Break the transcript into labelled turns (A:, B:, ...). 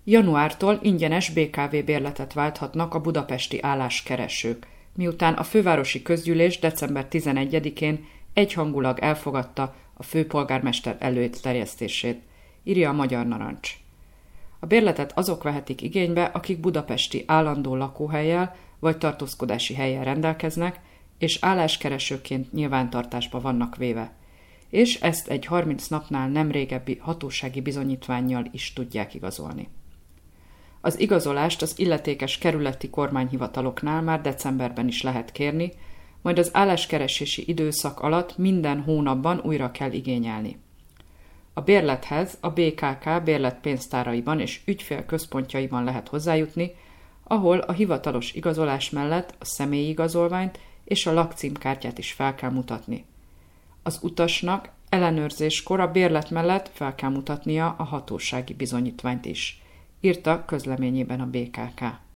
A: Januártól ingyenes BKV bérletet válthatnak a budapesti álláskeresők, miután a fővárosi közgyűlés december 11-én egyhangulag elfogadta a főpolgármester előterjesztését, írja a Magyar Narancs. A bérletet azok vehetik igénybe, akik budapesti állandó lakóhellyel vagy tartózkodási hellyel rendelkeznek, és álláskeresőként nyilvántartásba vannak véve, és ezt egy 30 napnál nem régebbi hatósági bizonyítvánnyal is tudják igazolni. Az igazolást az illetékes kerületi kormányhivataloknál már decemberben is lehet kérni, majd az álláskeresési időszak alatt minden hónapban újra kell igényelni. A bérlethez a BKK bérletpénztáraiban és ügyfélközpontjaiban lehet hozzájutni, ahol a hivatalos igazolás mellett a személyi igazolványt és a lakcímkártyát is fel kell mutatni. Az utasnak ellenőrzéskor a bérlet mellett fel kell mutatnia a hatósági bizonyítványt is, írta közleményében a BKK.